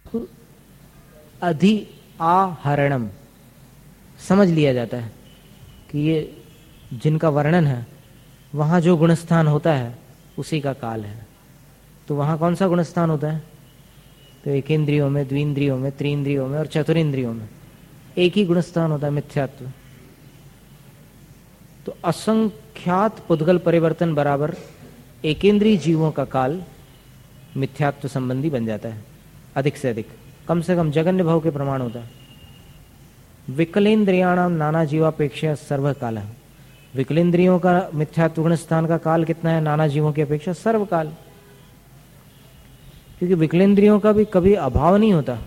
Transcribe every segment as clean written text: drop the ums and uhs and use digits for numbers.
अधि आहरणम समझ लिया जाता है कि ये जिनका वर्णन है वहां जो गुणस्थान होता है उसी का काल है। तो वहां कौन सा गुणस्थान होता है? तो एकेंद्रियों में, द्विंद्रियों में, त्रिंद्रियों में और चतुरिंद्रियों में एक ही गुणस्थान होता है, मिथ्यात्व। तो असंख्यात पुद्गल परिवर्तन बराबर एकेंद्रीय जीवों का काल मिथ्यात्व संबंधी बन जाता है। अधिक से अधिक, कम से कम जगन्य भाव के प्रमाण होता है। विकलेन्द्रियाणाम नाना जीवापेक्षा सर्वकाल। विकलेन्द्रियों का मिथ्यात्व गुण स्थान का काल कितना है नाना जीवों की अपेक्षा? सर्वकाल। क्योंकि विकलेन्द्रियों का भी कभी अभाव नहीं होता।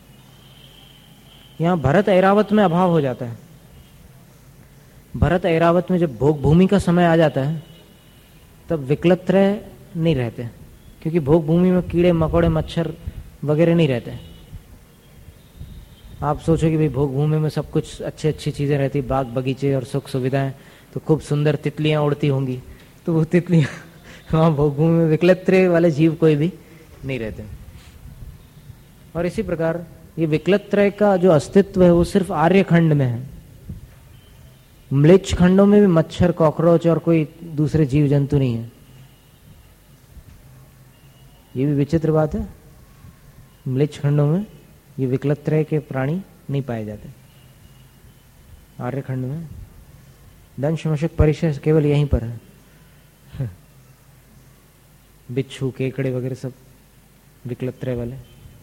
यहां भरत ऐरावत में अभाव हो जाता है। भरत ऐरावत में जब भोग भूमि का समय आ जाता है तब विकलत्रय नहीं रहते, क्योंकि भोग भूमि में कीड़े मकोड़े मच्छर वगैरह नहीं रहते। आप सोचो कि भाई भोग भूमि में सब कुछ अच्छी अच्छी चीजें रहती, बाग बगीचे और सुख सुविधाएं, तो खूब सुंदर तितलियां उड़ती होंगी। तो वो तितलियां वहां भोग भूमि में विकलत्रय वाले जीव कोई भी नहीं रहते। और इसी प्रकार ये विकलत्रय का जो अस्तित्व है वो सिर्फ आर्य खंड में है। म्लेच्छ खंडों में भी मच्छर, कॉकरोच और कोई दूसरे जीव जंतु नहीं है। ये भी विचित्र बात है। म्लेच्छ खंडों में ये विकलत्रय के प्राणी नहीं पाए जाते। आर्य खंड में दंश मशक परिशय केवल यहीं पर है। बिच्छू, केकड़े वगैरह सब विकलत्रय वाले।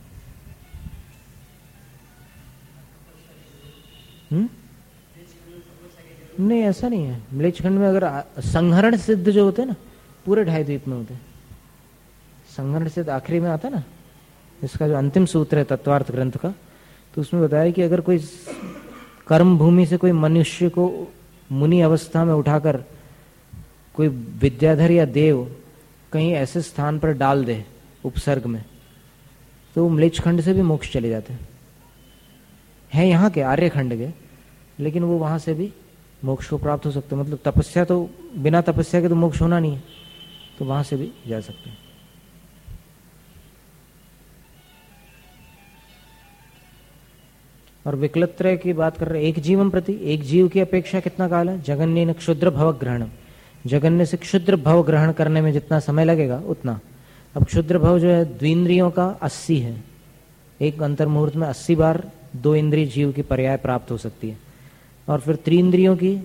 नहीं, ऐसा नहीं है। म्लेच्छ खंड में अगर संहरण सिद्ध जो होते हैं ना, पूरे 2.5 द्वीप में होते हैं। संहरण सिद्ध आखिरी में आता है ना, इसका जो अंतिम सूत्र है तत्वार्थ ग्रंथ का, तो उसमें बताया कि अगर कोई कर्म भूमि से कोई मनुष्य को मुनि अवस्था में उठाकर कोई विद्याधर या देव कहीं ऐसे स्थान पर डाल दे उपसर्ग में, तो म्लेच्छ खंड से भी मोक्ष चले जाते हैं। यहाँ के आर्य खंड के, लेकिन वो वहां से भी मोक्ष को प्राप्त हो सकते हैं। मतलब तपस्या तो, बिना तपस्या के तो मोक्ष होना नहीं है, तो वहां से भी जा सकते हैं। और विकलत्रय की बात कर रहे, एक जीवम प्रति, एक जीव की अपेक्षा कितना काल है? जगन्य न क्षुद्र भव ग्रहणम, जगन्य से क्षुद्र भव ग्रहण करने में जितना समय लगेगा उतना। अब क्षुद्र भव जो है द्विंद्रियों का 80 है। एक अंतर्मुहूर्त में 80 बार 2 इंद्रिय जीव की पर्याय प्राप्त हो सकती है। और फिर त्रिंद्रियों की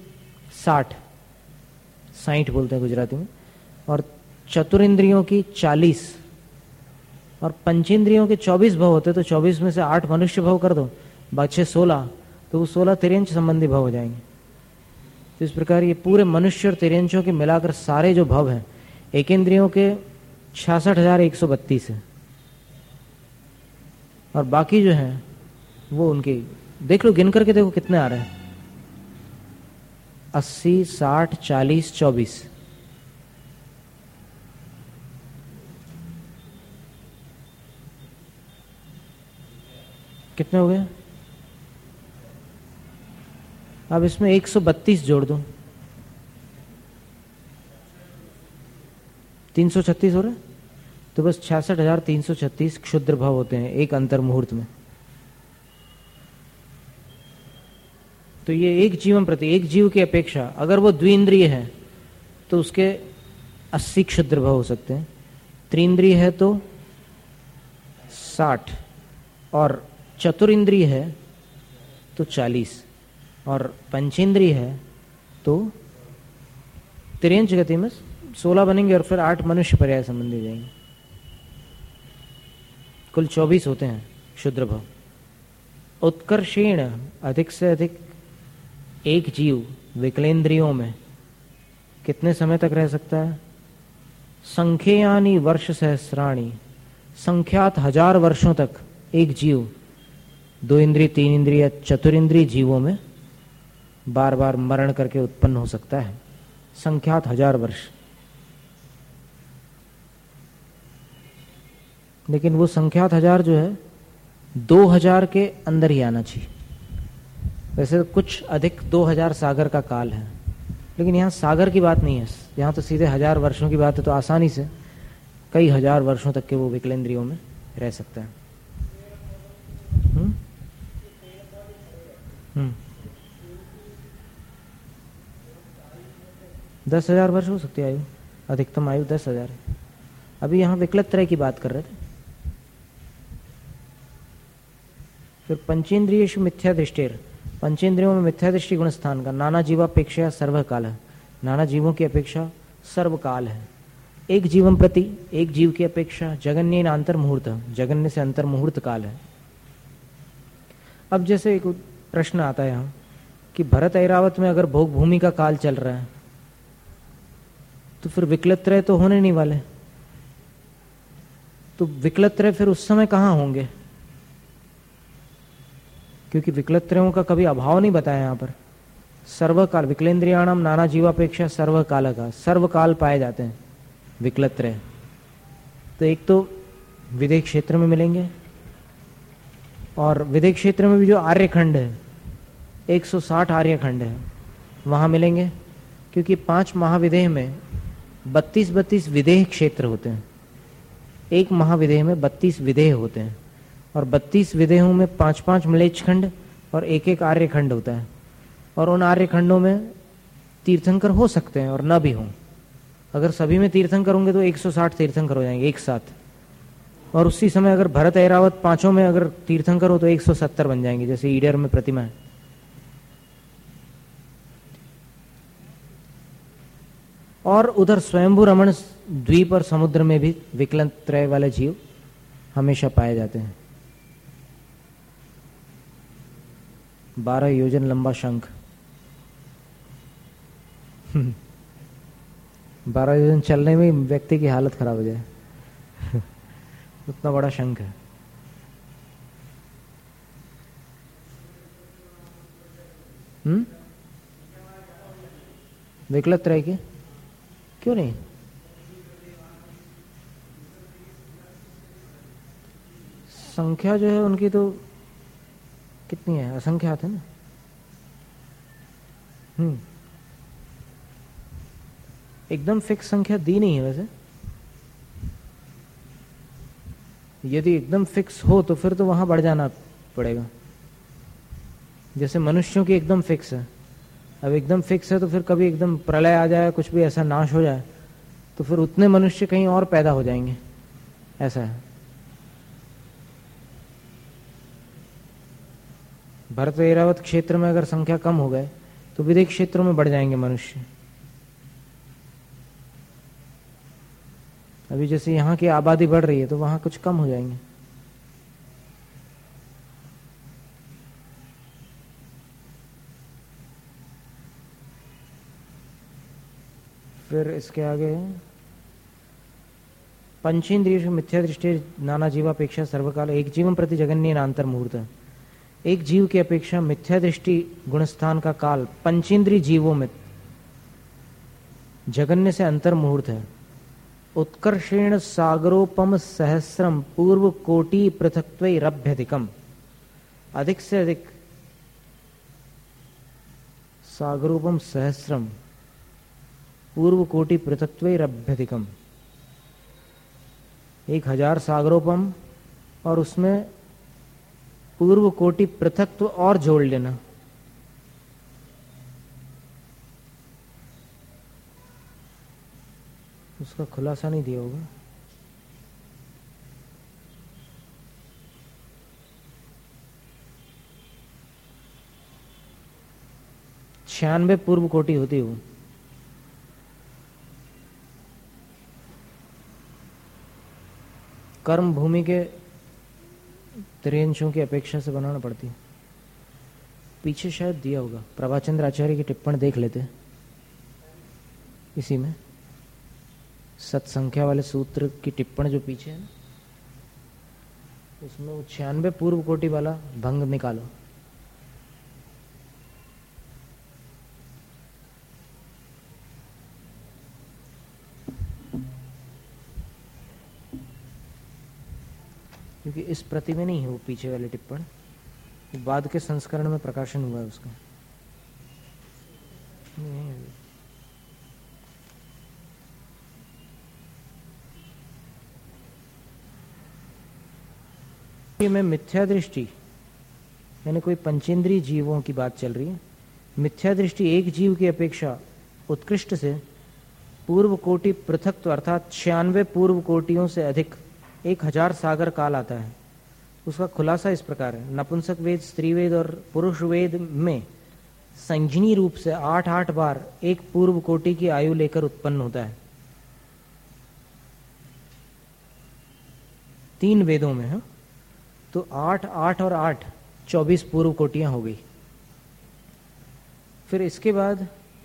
60 बोलते हैं गुजराती में, और चतुरिंद्रियों की 40, और पंचेंद्रियों के 24 भव होते, तो 24 में से 8 मनुष्य भव कर दो, बाकी 16, तो वो 16 तिर्यंच संबंधी भव हो जाएंगे। तो इस प्रकार ये पूरे मनुष्य और तिर्यंचों के मिलाकर सारे जो भव हैं, एकेंद्रियों के 66,132 है, और बाकी जो है वो उनके देख लो, गिन करके देखो कितने आ रहे हैं। 80, 60, 40, 24, कितने हो गए? अब इसमें 132 जोड़ दो, 336 हो रहा है। तो बस 66,336 क्षुद्र भाव होते हैं एक अंतर मुहूर्त में। तो ये एक जीवन प्रति, एक जीव की अपेक्षा अगर वो द्विंद्रिय है तो उसके 80 क्षुद्र भाव हो सकते हैं, त्रिंद्रिय है तो 60, और चतुरिंद्रिय है तो 40, और पंचेंद्रिय है तो तिर्यंच गति में 16 बनेंगे, और फिर 8 मनुष्य पर्याय संबंधी जाएंगे। कुल 24 होते हैं क्षुद्र भाव। उत्कर्षेण, अधिक से अधिक एक जीव विकलेंद्रियों में कितने समय तक रह सकता है? संख्यानि वर्ष सहस्राणि, संख्यात 1000 वर्षों तक एक जीव 2 इंद्रिय, 3 इंद्रिय, चतुरिंद्रिय जीवों में बार बार मरण करके उत्पन्न हो सकता है। संख्यात 1000 वर्ष। लेकिन वो संख्यात 1000 जो है 2000 के अंदर ही आना चाहिए। वैसे कुछ अधिक 2000 सागर का काल है, लेकिन यहाँ सागर की बात नहीं है, यहाँ तो सीधे 1000 वर्षों की बात है। तो आसानी से कई 1000 वर्षों तक के वो विकलेंद्रियों में रह सकता है। हम्म। 10,000 वर्ष हो सकती है आयु, अधिकतम आयु 10,000 है। अभी यहाँ विकलत त्रय की बात कर रहे थे। फिर पंचेंद्रियेषु मिथ्या दृष्टेर, पंचेंद्रियों में मिथ्या दृष्टि गुण स्थान का नाना जीवापेक्षा सर्वकाल है, नाना जीवों की अपेक्षा सर्वकाल है। एक जीवन प्रति, एक जीव की अपेक्षा जगन्य अंतर मुहूर्त, जगन्य से अंतर मुहूर्त काल है। अब जैसे एक प्रश्न आता है यहाँ कि भरत ऐरावत में अगर भोग भूमि का काल चल रहा है तो फिर विकलत त्रय तो होने नहीं वाले, तो विकलत त्रय फिर उस समय कहाँ होंगे? क्योंकि विकलत त्रयों का कभी अभाव नहीं बताया यहाँ पर। सर्वकाल, विकलेंद्रियाणाम नाना जीवापेक्षा सर्वकाल का, सर्वकाल पाए जाते हैं विकलत त्रय। तो एक तो विदेह क्षेत्र में मिलेंगे, और विदेह क्षेत्र में भी जो आर्यखंड है 160 आर्यखंड है वहां मिलेंगे, क्योंकि 5 महाविदेह में 32 विदेह क्षेत्र होते हैं। एक महाविदेह में 32 विदेह होते हैं, और 32 विदेहों में 5 म्लेच्छ खंड और एक आर्यखंड होता है। और उन आर्यखंडों में तीर्थंकर हो सकते हैं और न भी हों। अगर सभी में तीर्थंकर होंगे तो 160 तीर्थंकर हो जाएंगे एक साथ, और उसी समय अगर भरत ऐरावत 5 में अगर तीर्थंकर हो तो 170 बन जाएंगे, जैसे ईडर में प्रतिमा है। और उधर स्वयंभू रमण द्वीप और समुद्र में भी विकलन त्रय वाले जीव हमेशा पाए जाते हैं। 12 योजन लंबा शंख 12 योजन चलने में व्यक्ति की हालत खराब हो जाए उतना बड़ा शंख है। विकलत त्रय के क्यों नहीं? संख्या जो है उनकी तो कितनी है, असंख्यात है ना। एकदम फिक्स संख्या दी नहीं है वैसे। यदि एकदम फिक्स हो तो फिर तो वहां बढ़ जाना पड़ेगा। जैसे मनुष्यों की एकदम फिक्स है, अब एकदम फिक्स है तो फिर कभी एकदम प्रलय आ जाए, कुछ भी ऐसा नाश हो जाए तो फिर उतने मनुष्य कहीं और पैदा हो जाएंगे, ऐसा है। भरत ऐरावत क्षेत्र में अगर संख्या कम हो गए तो विदेह क्षेत्रों में बढ़ जाएंगे मनुष्य। अभी जैसे यहाँ की आबादी बढ़ रही है तो वहां कुछ कम हो जाएंगे। फिर इसके आगे पंचेंद्रिय मिथ्या दृष्टि नाना जीवापेक्षा सर्वकाल, एक जीवन प्रति जगन्य अंतर मुहूर्त। एक जीव की अपेक्षा मिथ्या दृष्टि गुणस्थान का काल पंचेंद्रिय जीवों में जगन्य से अंतर मुहूर्त है। उत्कर्षेण सागरोपम सहस्रम पूर्व कोटि पृथक्त्वैरभ्यधिकम, अधिक से अधिक सागरोपम सहस्रम पूर्व कोटि पृथक्त्वैरभ्यधिकम, 1000 सागरोपम और उसमें पूर्व कोटि पृथक्त्व और जोड़ लेना। उसका खुलासा नहीं दिया होगा। छियानवे पूर्व कोटि होती हो। कर्म भूमि के त्रियंशों की अपेक्षा से बनाना पड़ती है। पीछे शायद दिया होगा, प्रभाचंद्र आचार्य की टिप्पणी देख लेते हैं इसी में, सत्संख्या वाले सूत्र की टिप्पणी जो पीछे है ना, उसमें वो 96 पूर्व कोटि वाला भंग निकालो। क्योंकि इस प्रति में नहीं है वो पीछे वाली टिप्पणी, बाद के संस्करण में प्रकाशन हुआ है उसका। में मिथ्या दृष्टि यानी कोई पंचेंद्रीय जीवों की बात चल रही है। मिथ्या दृष्टि एक जीव की अपेक्षा उत्कृष्ट से पूर्व कोटि पृथक्त्व अर्थात 96 पूर्व कोटियों से अधिक 1000 सागर काल आता है। उसका खुलासा इस प्रकार है, नपुंसक वेद, स्त्री वेद और पुरुष वेद में संजनी रूप से 8-8 बार एक पूर्व कोटि की आयु लेकर उत्पन्न होता है। 3 वेदों में है तो 8, 8 और 8 24 पूर्व कोटियां हो गई। फिर इसके बाद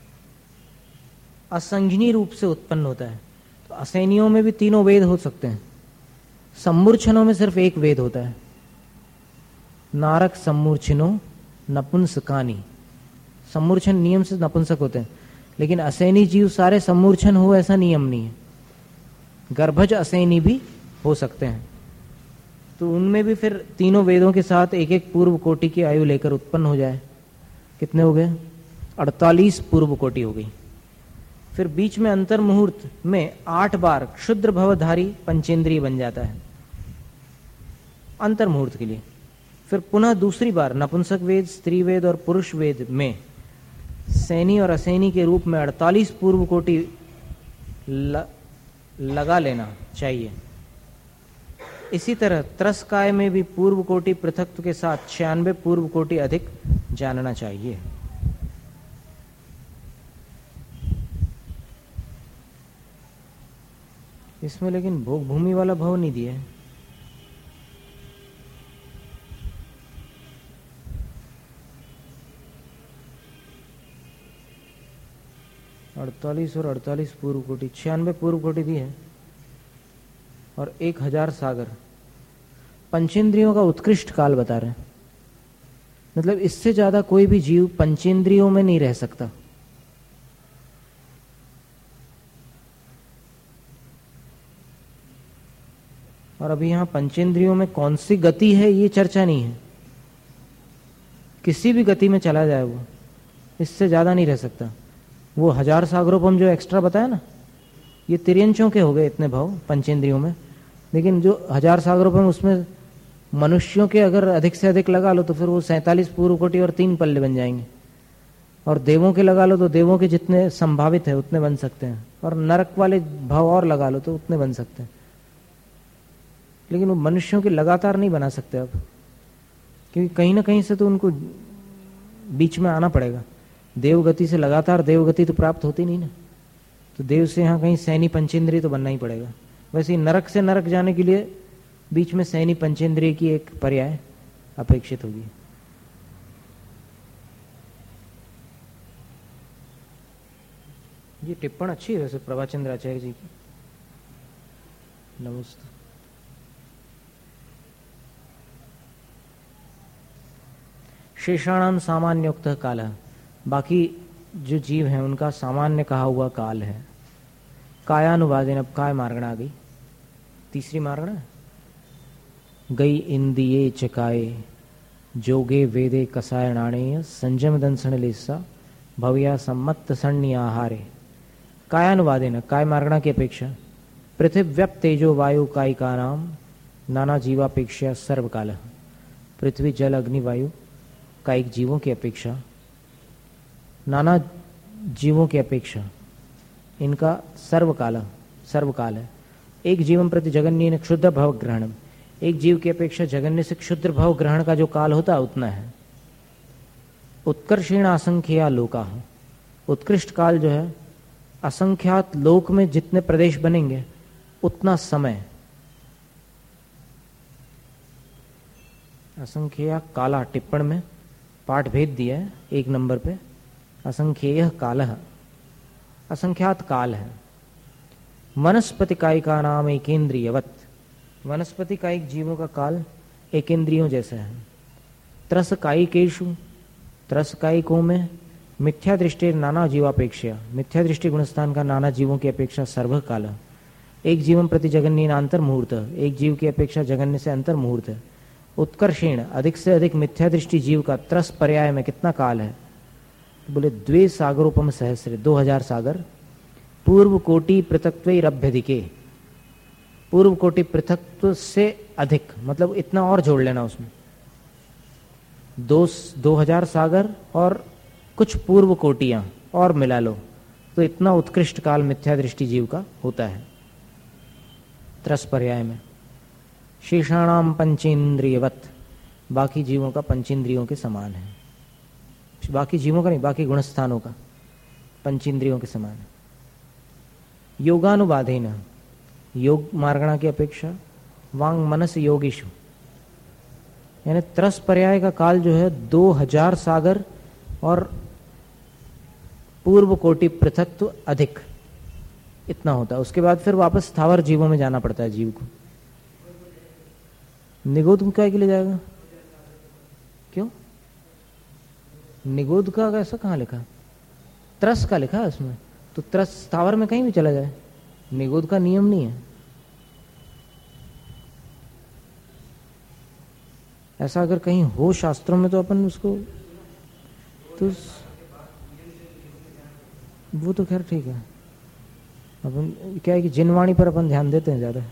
असंजनी रूप से उत्पन्न होता है। तो असैनियों में भी 3 वेद हो सकते हैं, सम्मूर्छनों में सिर्फ 1 वेद होता है। नारक सम्मूर्छिनो नपुंसकानी, सम्मूर्छन नियम से नपुंसक होते हैं, लेकिन असैनी जीव सारे सम्मूर्छन हो ऐसा नियम नहीं है। गर्भज असैनी भी हो सकते हैं। तो उनमें भी फिर 3 वेदों के साथ एक एक पूर्व कोटि की आयु लेकर उत्पन्न हो जाए। कितने हो गए? 48 पूर्व कोटि हो गई। फिर बीच में अंतर मुहूर्त में 8 बार क्षुद्र भवधारी पंचेंद्रिय बन जाता है अंतर मुहूर्त के लिए। फिर पुनः दूसरी बार नपुंसक वेद, स्त्री वेद और पुरुष वेद में सैनी और असैनी के रूप में 48 पूर्व कोटि लगा लेना चाहिए। इसी तरह त्रस्काय में भी पूर्व कोटि पृथक्त्व के साथ 96 पूर्व कोटि अधिक जानना चाहिए। इसमें लेकिन भोग भूमि वाला भाव नहीं दिया है। और 48 पूर्व कोटि, 96 पूर्व कोटि दी है और 1000 सागर। पंचेंद्रियों का उत्कृष्ट काल बता रहे हैं, मतलब इससे ज्यादा कोई भी जीव पंचेंद्रियों में नहीं रह सकता। और अभी यहां पंचेंद्रियों में कौन सी गति है ये चर्चा नहीं है। किसी भी गति में चला जाए वो, इससे ज्यादा नहीं रह सकता। वो 1000 सागरोपम जो एक्स्ट्रा बताया ना, ये तिर्यंचों के हो गए इतने भाव पंचेंद्रियों में। लेकिन जो 1000 सागरोपम उसमें मनुष्यों के अगर अधिक से अधिक लगा लो तो फिर वो 47 पूर्व कोटि और 3 पल्ले बन जाएंगे। और देवों के लगा लो तो देवों के जितने संभावित है उतने बन सकते हैं, और नरक वाले भाव और लगा लो तो उतने बन सकते हैं। लेकिन वो मनुष्यों के लगातार नहीं बना सकते अब, क्योंकि कहीं ना कहीं से तो उनको बीच में आना पड़ेगा। देवगति से लगातार देवगति तो प्राप्त होती नहीं ना, तो देव से यहाँ कहीं सैनी पंचेंद्रिय तो बनना ही पड़ेगा। वैसे ही नरक से नरक जाने के लिए बीच में सैनी पंचेंद्रिय की एक पर्याय अपेक्षित होगी। ये टिप्पण अच्छी है वैसे प्रभाचंद्र आचार्य जी की। नमस्ते। शेषाणाम सामान्योक्त काल, बाकी जो जीव हैं उनका सामान्य कहा हुआ काल है। कायानुवादेन, अब काय मार्गण आ गई, तीसरी मार्गण गई। इंदिये चकाये जोगे वेदे कसायणाणे संजम दंसन लेसा भव्या सम्मत सण्य आहारे। कायानुवादेन, काय मार्गणा की अपेक्षा पृथिव्यप तेजो वायु कायिका नाम नाना जीवापेक्षा सर्वकाल। पृथ्वी जल अग्नि वायु कायिक जीवों की अपेक्षा, नाना जीवों की अपेक्षा इनका सर्वकाल है। एक जीवन प्रति जगन्य क्षुद्र भव ग्रहण, एक जीव की अपेक्षा जगन्य से क्षुद्र भव ग्रहण का जो काल होता है उतना है। उत्कर्षेण असंख्या लोका, उत्कृष्ट काल जो है असंख्यात लोक में जितने प्रदेश बनेंगे उतना समय। असंख्या काला टिप्पण में पाठ भेद दिया है 1 नंबर पे। असंख्येय कालः, असंख्यात काल है। वनस्पति कायिका नाम एकेंद्रियवत, वनस्पति कायिक जीवों का काल एकेंद्रियों जैसा है। त्रस कायिकेषु, त्रस कायिकों में मिथ्या दृष्टि नाना जीवापेक्षा, मिथ्या दृष्टि गुणस्थान का नाना जीवों की अपेक्षा सर्व काल। एक जीवन प्रति जगन्य अंतर मुहूर्त, एक जीव की अपेक्षा जगन्य से अंतर मुहूर्त है। उत्कर्षेण, अधिक से अधिक मिथ्या दृष्टि जीव का त्रस पर्याय में कितना काल है? तो बोले 2 सागरोपम सहस्र, 2000 सागर। पूर्व कोटि पृथक्त्वैरभ्यधिके, पूर्व कोटि पृथक्त्व से अधिक, मतलब इतना और जोड़ लेना उसमें। 2000 सागर और कुछ पूर्व कोटियां और मिला लो तो इतना उत्कृष्ट काल मिथ्या दृष्टि जीव का होता है। त्रस पर्याय में शेषाणाम पंचेंद्रियवत, बाकी जीवों का पंचेंद्रियों के समान है। बाकी जीवों का नहीं, बाकी गुणस्थानों का पंचेंद्रियों के समान है। योगानुबाधेन, योग मार्गणा की अपेक्षा वांग मनस योगीशु, यानी त्रस पर्याय का काल जो है 2000 सागर और पूर्व कोटि पृथक्त्व अधिक, इतना होता है। उसके बाद फिर वापस स्थावर जीवों में जाना पड़ता है जीव को। निगोद काय के लिए जाएगा? क्यों? निगोद का ऐसा कहाँ लिखा? त्रस का लिखा है उसमें, तो त्रस स्थावर में कहीं भी चला जाए, निगोद का नियम नहीं है। ऐसा अगर कहीं हो शास्त्रों में तो अपन उसको तो वो तो खैर ठीक है। अपन क्या है कि जिनवाणी पर अपन ध्यान देते हैं ज्यादा।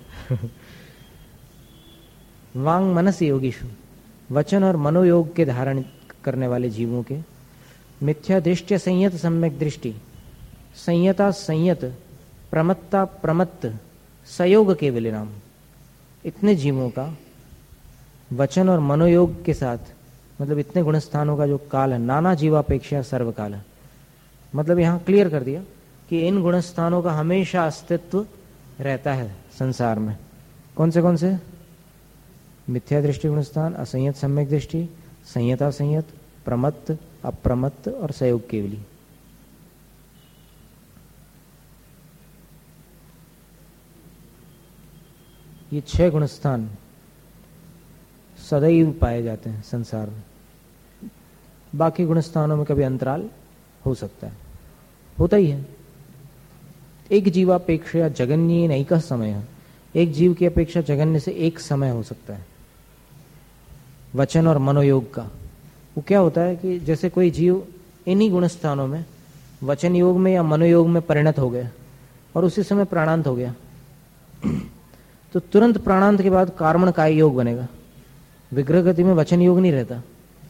वांग मनस योगीशु, वचन और मनोयोग के धारण करने वाले जीवों के मिथ्या दृष्टि संयत सम्यक दृष्टि, संयता संयत, प्रमत्ता प्रमत्त, सयोग के विलिनाम, इतने जीवों का वचन और मनोयोग के साथ, मतलब इतने गुणस्थानों का जो काल है, नाना जीवापेक्षा सर्वकाल है। मतलब यहां क्लियर कर दिया कि इन गुणस्थानों का हमेशा अस्तित्व रहता है संसार में। कौन से? मिथ्या दृष्टि गुणस्थान, असंयत सम्यक दृष्टि, संयता संयत, प्रमत्त अप्रमत्त और सयोग केवली। ये 6 गुणस्थान सदैव पाए जाते हैं संसार में। बाकी गुणस्थानों में कभी अंतराल हो सकता है, होता ही है। एक जीवापेक्षा जगन्य नहीं का समय है, एक जीव की अपेक्षा जगन्य से एक समय हो सकता है। वचन और मनोयोग का वो क्या होता है कि जैसे कोई जीव इन्हीं गुणस्थानों में वचन योग में या मनोयोग में परिणत हो गया और उसी समय प्राणांत हो गया, तो तुरंत प्राणांत के बाद कार्मण काय योग बनेगा। विग्रह गति में वचन योग नहीं रहता,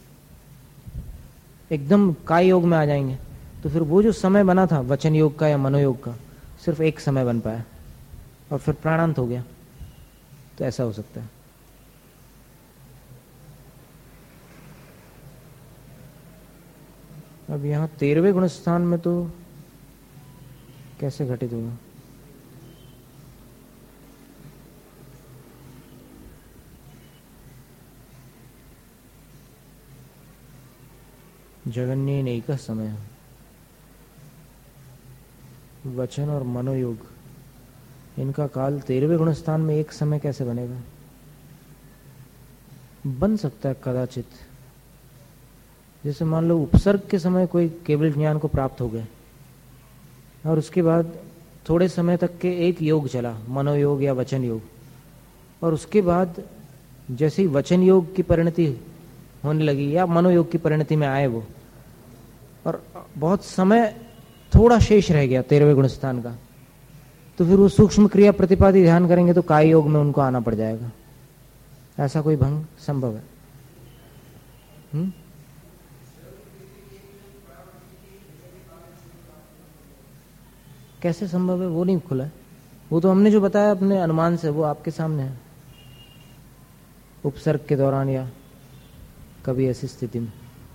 एकदम काय योग में आ जाएंगे। तो फिर वो जो समय बना था वचन योग का या मनोयोग का, सिर्फ एक समय बन पाया और फिर प्राणांत हो गया। तो ऐसा हो सकता है। अब यहां 13वें गुणस्थान में तो कैसे घटित होगा? जगन्य नहीं का समय, वचन और मनोयोग, इनका काल 13वें गुणस्थान में एक समय कैसे बनेगा? बन सकता है कदाचित। जैसे मान लो उपसर्ग के समय कोई केवल ज्ञान को प्राप्त हो गए और उसके बाद थोड़े समय तक के एक योग चला, मनोयोग या वचन योग, और उसके बाद जैसे ही वचन योग की परिणति होने लगी या मनोयोग की परिणति में आए वो, और बहुत समय थोड़ा शेष रह गया 13वें गुणस्थान का, तो फिर वो सूक्ष्म क्रिया प्रतिपादी ध्यान करेंगे तो काय योग में उनको आना पड़ जाएगा। ऐसा कोई भंग संभव है? कैसे संभव है? वो नहीं खुला है। वो तो हमने जो बताया अपने अनुमान से, वो आपके सामने है। उपसर्ग के दौरान या कभी ऐसी स्थिति में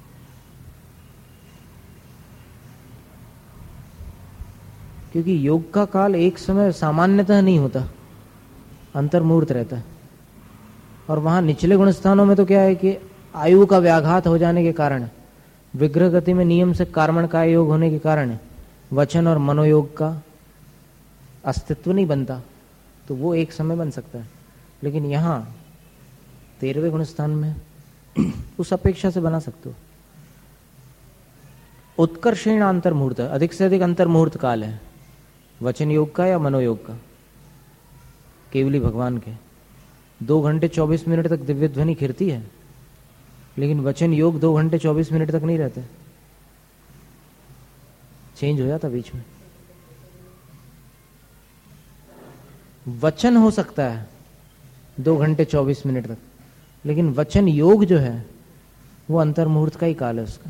क्योंकि योग का काल एक समय सामान्यतः नहीं होता, अंतर्मूर्त रहता है। और वहां निचले गुणस्थानों में तो क्या है कि आयु का व्याघात हो जाने के कारण, विग्रह गति में नियम से कार्मण काय योग होने के कारण वचन और मनोयोग का अस्तित्व नहीं बनता, तो वो एक समय बन सकता है। लेकिन यहां 13वें गुणस्थान में उस अपेक्षा से बना सकते हो। उत्कर्षेण अंतर्मुहूर्त, अधिक से अधिक अंतर्मुहूर्त काल है वचन योग का या मनोयोग का, केवली भगवान के। 2 घंटे 24 मिनट तक दिव्य ध्वनि खिरती है, लेकिन वचन योग 2 घंटे 24 मिनट तक नहीं रहते, चेंज हो जाता बीच में। वचन हो सकता है 2 घंटे 24 मिनट तक, लेकिन वचन योग जो है वो अंतर मुहूर्त का ही काल है उसका।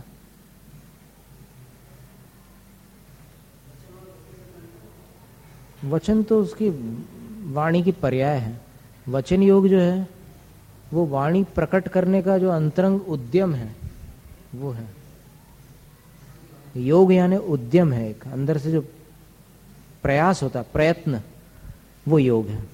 वचन तो उसकी वाणी की पर्याय है। वचन योग जो है वो वाणी प्रकट करने का जो अंतरंग उद्यम है वो है। योग यानी उद्यम है, एक अंदर से जो प्रयास होता, प्रयत्न, वो योग है।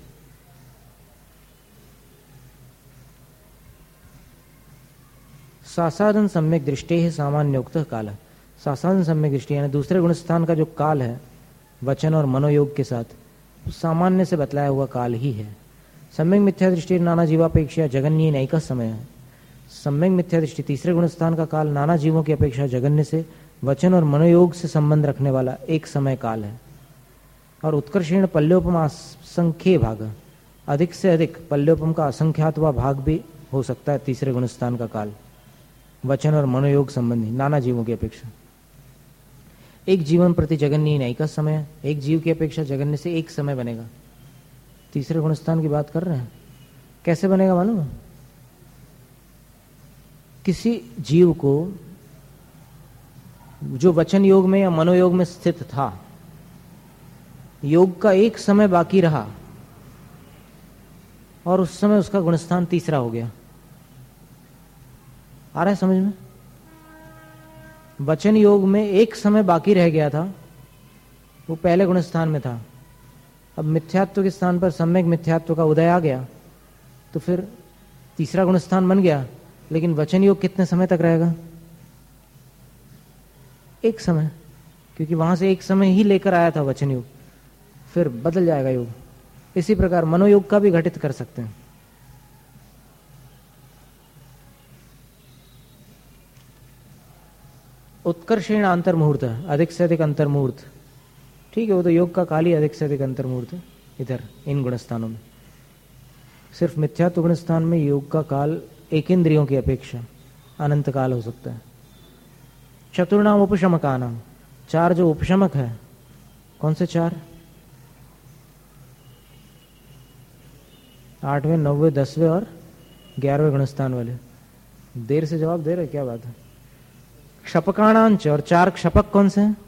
सासाधन सम्यक दृष्टि है सामान्योक्त काल। सासाधन सम्यक दृष्टि यानी दूसरे गुणस्थान का जो काल है वचन और मनोयोग के साथ, सामान्य से बतलाया हुआ काल ही है। सम्यक मिथ्या दृष्टि नाना जीवापेक्षा जगन्य नैक समय है। सम्यक मिथ्या दृष्टि तीसरे गुणस्थान का काल नाना जीवों की अपेक्षा जगन्य से वचन और मनोयोग से संबंध रखने वाला एक समय काल है। और उत्कर्षण पल्योपम असंख्य भाग, अधिक से अधिक पल्योपम का असंख्यातवा भाग भी हो सकता है तीसरे गुणस्थान का काल, वचन और मनोयोग संबंधी नाना जीवों की अपेक्षा। एक जीवन प्रति जगन्य नैका समय, एक जीव की अपेक्षा जगन्य से एक समय बनेगा। तीसरे गुणस्थान की बात कर रहे हैं, कैसे बनेगा मालूम है? किसी जीव को जो वचन योग में या मनोयोग में स्थित था, योग का एक समय बाकी रहा और उस समय उसका गुणस्थान तीसरा हो गया। आ रहा है समझ में? वचन योग में एक समय बाकी रह गया था, वो पहले गुणस्थान में था। अब मिथ्यात्व के स्थान पर सम्यक मिथ्यात्व का उदय आ गया तो फिर तीसरा गुणस्थान बन गया। लेकिन वचन योग कितने समय तक रहेगा? एक समय, क्योंकि वहां से एक समय ही लेकर आया था वचन योग, फिर बदल जाएगा योग। इसी प्रकार मनोयोग का भी घटित कर सकते हैं। उत्कर्षण अंतर मुहूर्त, अधिक से अधिक अंतर मुहूर्त, ठीक है, वो तो योग का काल ही अधिक से अधिक अंतर मुहूर्त है। इधर इन गुणस्थानों में सिर्फ मिथ्यात्व गुणस्थान में योग का काल एक इंद्रियों की अपेक्षा अनंत काल हो सकता है। चतुर्णाम उपशमका नाम, चार जो उपशमक है, कौन से चार? 8वें 9वें 10वें और 11वें गुणस्थान वाले। देर से जवाब दे रहे, क्या बात है? क्षपकाणांच, और चार क्षपक कौन से हैं?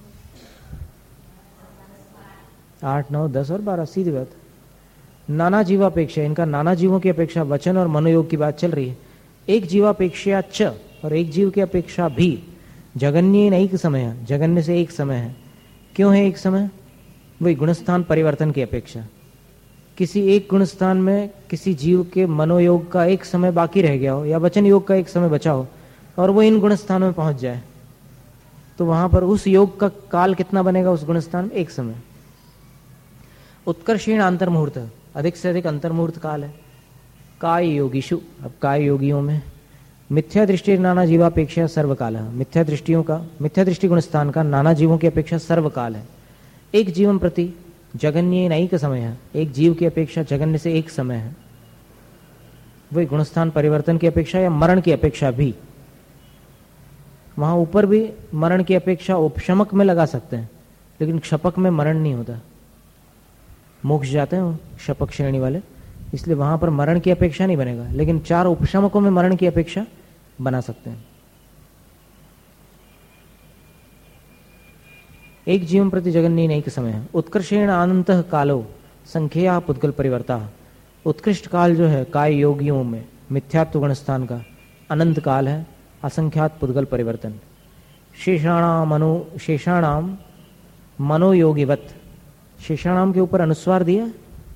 8 9 10 और 12, सीधी बात। नाना जीवापेक्षा, इनका नाना जीवों की अपेक्षा वचन और मनोयोग की बात चल रही है। एक जीवापेक्षा च, और एक जीव की अपेक्षा भी जगन्य एक समय है, जगन्य से एक समय है। क्यों है एक समय? वही गुणस्थान परिवर्तन की अपेक्षा। किसी एक गुणस्थान में किसी जीव के मनोयोग का एक समय बाकी रह गया हो या वचन योग का एक समय बचा हो और वो इन गुणस्थानों में पहुंच जाए, तो वहां पर उस योग का काल कितना बनेगा? उस गुणस्थान में एक समय। उत्कर्षण अंतर मुहूर्त, अधिक से अधिक अंतर मुहूर्त काल है। काय योगीशु, अब काय योगियों में मिथ्या दृष्टि नाना जीवापेक्षा सर्वकाल है। मिथ्या दृष्टियों का, मिथ्या दृष्टि गुणस्थान का नाना जीवों की अपेक्षा सर्वकाल है। एक जीवन प्रति जगन्य नैक समय है, एक जीव की अपेक्षा जगन्य से एक समय है। वही गुणस्थान परिवर्तन की अपेक्षा या मरण की अपेक्षा भी। वहां ऊपर भी मरण की अपेक्षा उपशमक में लगा सकते हैं, लेकिन क्षपक में मरण नहीं होता। मोक्ष जाते हैं क्षपक श्रेणी वाले, इसलिए वहां पर मरण की अपेक्षा नहीं बनेगा, लेकिन चार उपशमकों में मरण की अपेक्षा बना सकते हैं। एक जीवन प्रति जगन्य नैक समय है। उत्कर्षेण अनंत कालो संख्या पुद्गल परिवर्ता, उत्कृष्ट काल जो है काय योगियों में मिथ्यात्व गुणस्थान का अनंत काल है, असंख्यात पुद्गल परिवर्तन। शेषाणाम मनोयोगिवत, शेषाणाम के ऊपर अनुस्वार दिया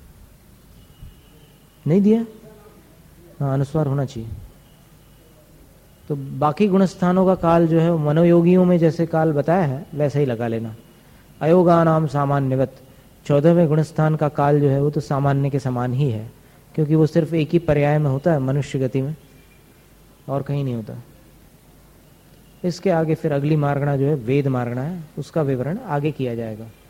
नहीं दिया? हाँ, अनुस्वार होना चाहिए। तो बाकी गुणस्थानों का काल जो है मनोयोगियों में जैसे काल बताया है वैसे ही लगा लेना। अयोगा नाम सामान्यवत, 14वें गुणस्थान का काल जो है वो तो सामान्य के समान ही है, क्योंकि वो सिर्फ एक ही पर्याय में होता है, मनुष्य गति में, और कहीं नहीं होता। इसके आगे फिर अगली मार्गणा जो है वेद मार्गणा है, उसका विवरण आगे किया जाएगा।